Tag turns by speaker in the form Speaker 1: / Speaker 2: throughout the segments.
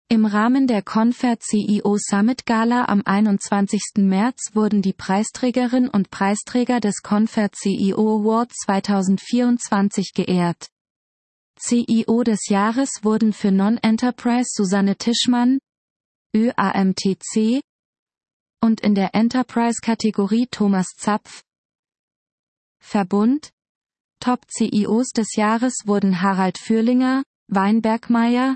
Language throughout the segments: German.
Speaker 1: Im Rahmen der Confer CEO Summit Gala am 21. März wurden die Preisträgerin und Preisträger des Confer CEO Award 2024 geehrt. CEO des Jahres wurden für Non-Enterprise Susanne Tischmann, ÖAMTC, und in der Enterprise-Kategorie Thomas Zapf. Verbund. Top-CEOs des Jahres wurden Harald Fürlinger, Weinbergmeier,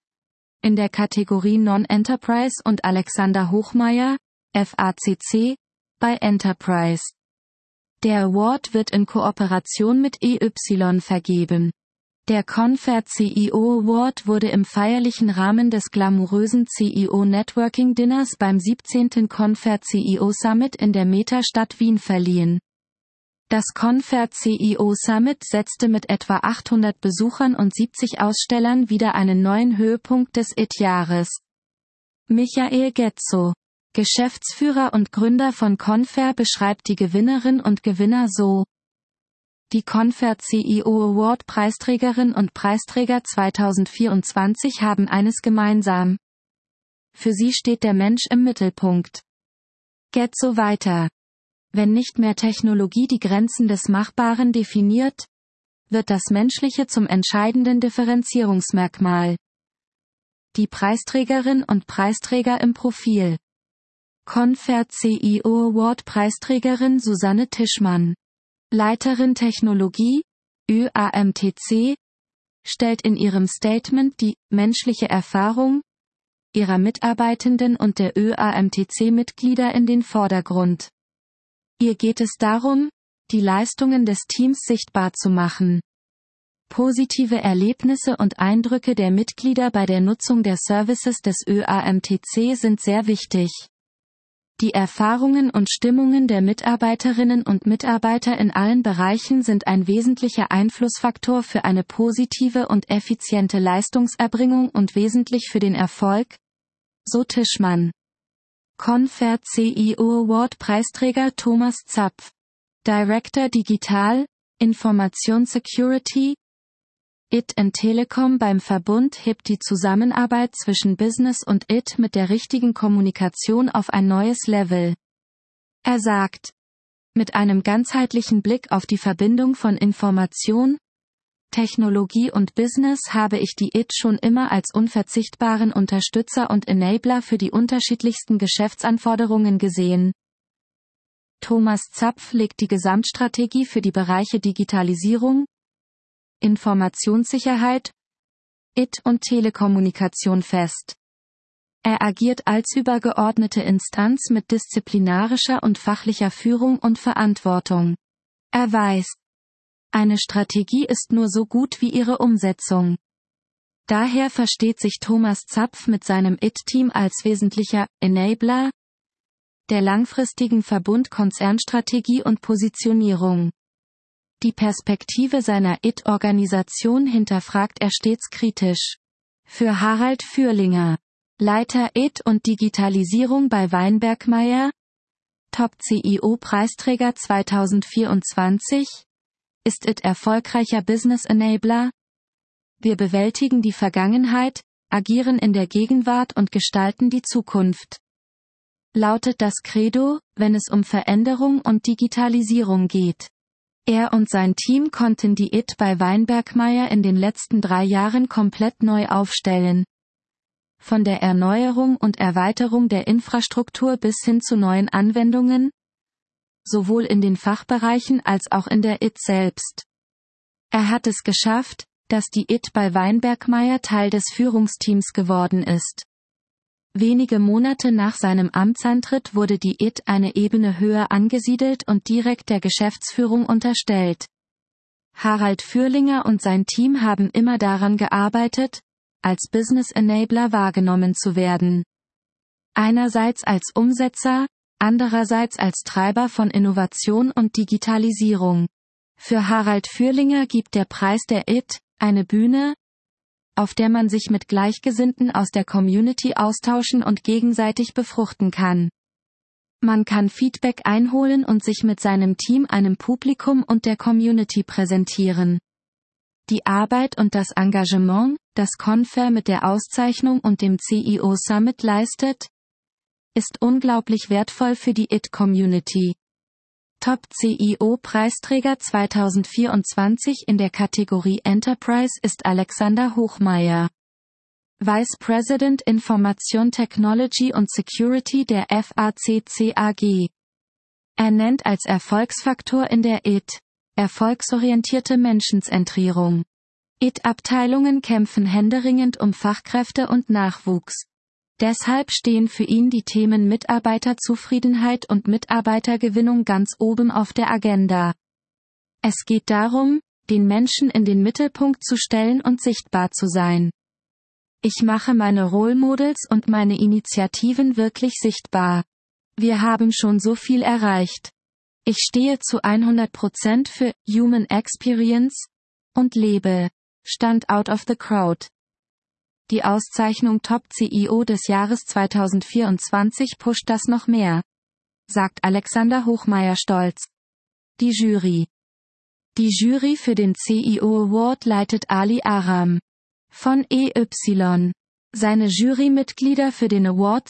Speaker 1: in der Kategorie Non-Enterprise und Alexander Hochmeier, FACC, bei Enterprise. Der Award wird in Kooperation mit EY vergeben. Der Confer CEO Award wurde im feierlichen Rahmen des glamourösen CEO Networking Dinners beim 17. Confer CEO Summit in der Meta-Stadt Wien verliehen. Das Confer CEO Summit setzte mit etwa 800 Besuchern und 70 Ausstellern wieder einen neuen Höhepunkt des IT-Jahres. Michael Getzow, Geschäftsführer und Gründer von Confer, beschreibt die Gewinnerin und Gewinner so. Die Confer CEO Award Preisträgerin und Preisträger 2024 haben eines gemeinsam. Für sie steht der Mensch im Mittelpunkt. Getzow weiter. Wenn nicht mehr Technologie die Grenzen des Machbaren definiert, wird das Menschliche zum entscheidenden Differenzierungsmerkmal. Die Preisträgerin und Preisträger im Profil. Confer CEO Award Preisträgerin Susanne Tischmann. Leiterin Technologie, ÖAMTC, stellt in ihrem Statement die menschliche Erfahrung ihrer Mitarbeitenden und der ÖAMTC-Mitglieder in den Vordergrund. Ihr geht es darum, die Leistungen des Teams sichtbar zu machen. Positive Erlebnisse und Eindrücke der Mitglieder bei der Nutzung der Services des ÖAMTC sind sehr wichtig. Die Erfahrungen und Stimmungen der Mitarbeiterinnen und Mitarbeiter in allen Bereichen sind ein wesentlicher Einflussfaktor für eine positive und effiziente Leistungserbringung und wesentlich für den Erfolg, so Tischmann. Confer CEO Award Preisträger Thomas Zapf. Director Digital, Information Security, IT & Telekom beim Verbund hebt die Zusammenarbeit zwischen Business und IT mit der richtigen Kommunikation auf ein neues Level. Er sagt, mit einem ganzheitlichen Blick auf die Verbindung von Information, Technologie und Business habe ich die IT schon immer als unverzichtbaren Unterstützer und Enabler für die unterschiedlichsten Geschäftsanforderungen gesehen. Thomas Zapf legt die Gesamtstrategie für die Bereiche Digitalisierung, Informationssicherheit, IT und Telekommunikation fest. Er agiert als übergeordnete Instanz mit disziplinarischer und fachlicher Führung und Verantwortung. Er weiß, eine Strategie ist nur so gut wie ihre Umsetzung. Daher versteht sich Thomas Zapf mit seinem IT-Team als wesentlicher Enabler der langfristigen Verbund-Konzernstrategie und Positionierung. Die Perspektive seiner IT-Organisation hinterfragt er stets kritisch. Für Harald Fürlinger, Leiter IT und Digitalisierung bei Weinbergmeier, Top-CEO-Preisträger 2024, ist IT erfolgreicher Business Enabler? Wir bewältigen die Vergangenheit, agieren in der Gegenwart und gestalten die Zukunft. Lautet das Credo, wenn es um Veränderung und Digitalisierung geht. Er und sein Team konnten die IT bei Weinbergmeier in den letzten 3 Jahren komplett neu aufstellen. Von der Erneuerung und Erweiterung der Infrastruktur bis hin zu neuen Anwendungen, sowohl in den Fachbereichen als auch in der IT selbst. Er hat es geschafft, dass die IT bei Weinbergmeier Teil des Führungsteams geworden ist. Wenige Monate nach seinem Amtsantritt wurde die IT eine Ebene höher angesiedelt und direkt der Geschäftsführung unterstellt. Harald Fürlinger und sein Team haben immer daran gearbeitet, als Business Enabler wahrgenommen zu werden. Einerseits als Umsetzer, andererseits als Treiber von Innovation und Digitalisierung. Für Harald Fürlinger gibt der Preis der IT eine Bühne, auf der man sich mit Gleichgesinnten aus der Community austauschen und gegenseitig befruchten kann. Man kann Feedback einholen und sich mit seinem Team einem Publikum und der Community präsentieren. Die Arbeit und das Engagement, das Confer mit der Auszeichnung und dem CEO Summit leistet, ist unglaublich wertvoll für die IT-Community. Top-CEO-Preisträger 2024 in der Kategorie Enterprise ist Alexander Hochmeier, Vice President Information Technology und Security der FACC AG. Er nennt als Erfolgsfaktor in der IT erfolgsorientierte Menschenzentrierung. IT-Abteilungen kämpfen händeringend um Fachkräfte und Nachwuchs. Deshalb stehen für ihn die Themen Mitarbeiterzufriedenheit und Mitarbeitergewinnung ganz oben auf der Agenda. Es geht darum, den Menschen in den Mittelpunkt zu stellen und sichtbar zu sein. Ich mache meine Role Models und meine Initiativen wirklich sichtbar. Wir haben schon so viel erreicht. Ich stehe zu 100% für Human Experience und lebe Stand out of the crowd. Die Auszeichnung Top-CEO des Jahres 2024 pusht das noch mehr, sagt Alexander Hochmeier stolz. Die Jury. Die Jury für den CEO Award leitet Ali Aram von EY. Seine Jurymitglieder für den Award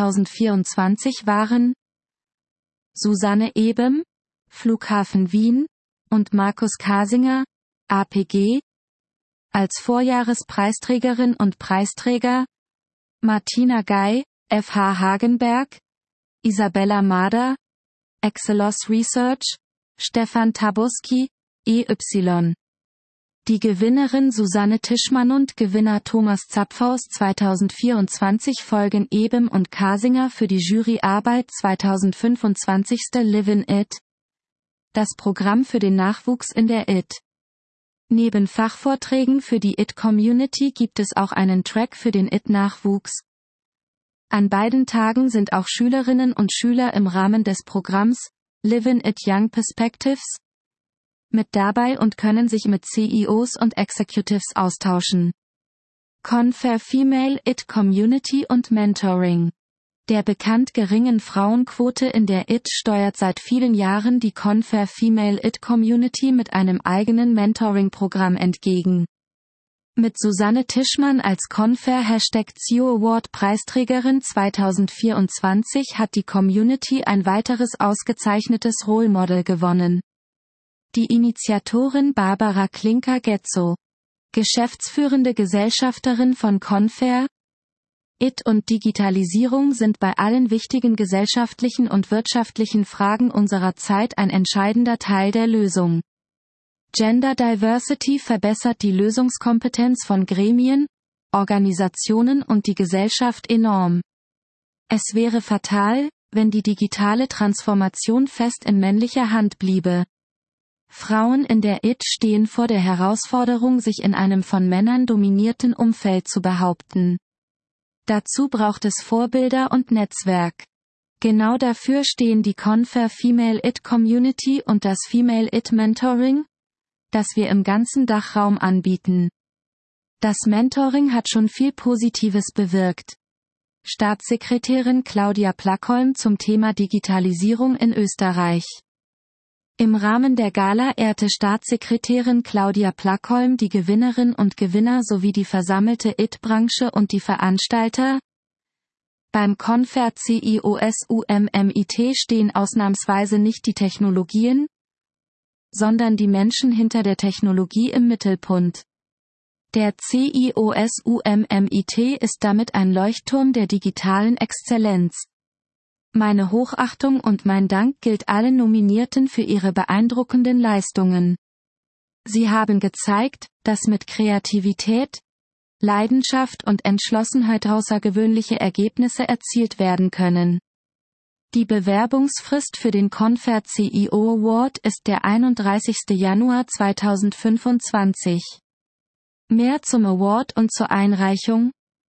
Speaker 1: 2024 waren Susanne Ebem, Flughafen Wien, und Markus Kasinger, APG. Als Vorjahrespreisträgerin und Preisträger Martina Gey, FH Hagenberg, Isabella Mader, Excelos Research, Stefan Tabuski, EY. Die Gewinnerin Susanne Tischmann und Gewinner Thomas Zapfhaus 2024 folgen Ebem und Kasinger für die Juryarbeit 2025. Live in IT. Das Programm für den Nachwuchs in der IT. Neben Fachvorträgen für die IT-Community gibt es auch einen Track für den IT-Nachwuchs. An beiden Tagen sind auch Schülerinnen und Schüler im Rahmen des Programms Live in IT Young Perspectives mit dabei und können sich mit CEOs und Executives austauschen. Confer Female IT Community und Mentoring. Der bekannt geringen Frauenquote in der IT steuert seit vielen Jahren die Confer Female IT Community mit einem eigenen Mentoring-Programm entgegen. Mit Susanne Tischmann als Confer #CEO Award Preisträgerin 2024 hat die Community ein weiteres ausgezeichnetes Role Model gewonnen. Die Initiatorin Barbara Klinker-Getzow, geschäftsführende Gesellschafterin von Confer. IT und Digitalisierung sind bei allen wichtigen gesellschaftlichen und wirtschaftlichen Fragen unserer Zeit ein entscheidender Teil der Lösung. Gender Diversity verbessert die Lösungskompetenz von Gremien, Organisationen und die Gesellschaft enorm. Es wäre fatal, wenn die digitale Transformation fest in männlicher Hand bliebe. Frauen in der IT stehen vor der Herausforderung, sich in einem von Männern dominierten Umfeld zu behaupten. Dazu braucht es Vorbilder und Netzwerk. Genau dafür stehen die Confer Female IT Community und das Female IT Mentoring, das wir im ganzen Dachraum anbieten. Das Mentoring hat schon viel Positives bewirkt. Staatssekretärin Claudia Plackholm zum Thema Digitalisierung in Österreich. Im Rahmen der Gala ehrte Staatssekretärin Claudia Plackholm die Gewinnerinnen und Gewinner sowie die versammelte IT-Branche und die Veranstalter. Beim Confer CEO Summit stehen ausnahmsweise nicht die Technologien, sondern die Menschen hinter der Technologie im Mittelpunkt. Der CEO Summit ist damit ein Leuchtturm der digitalen Exzellenz. Meine Hochachtung und mein Dank gilt allen Nominierten für ihre beeindruckenden Leistungen. Sie haben gezeigt, dass mit Kreativität, Leidenschaft und Entschlossenheit außergewöhnliche Ergebnisse erzielt werden können. Die Bewerbungsfrist für den Confer CEO Award ist der 31. Januar 2025. Mehr zum Award und zur Einreichung: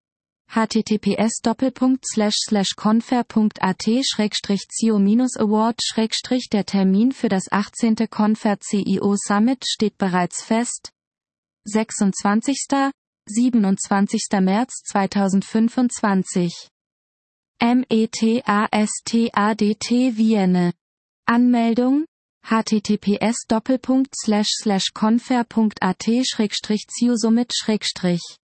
Speaker 1: https://confer.at/CEO-award/ Der Termin für das 18. Confer CEO Summit steht bereits fest. 26. 27. März 2025. METASTADT Vienne. Anmeldung: https://confer.at/ciosumit/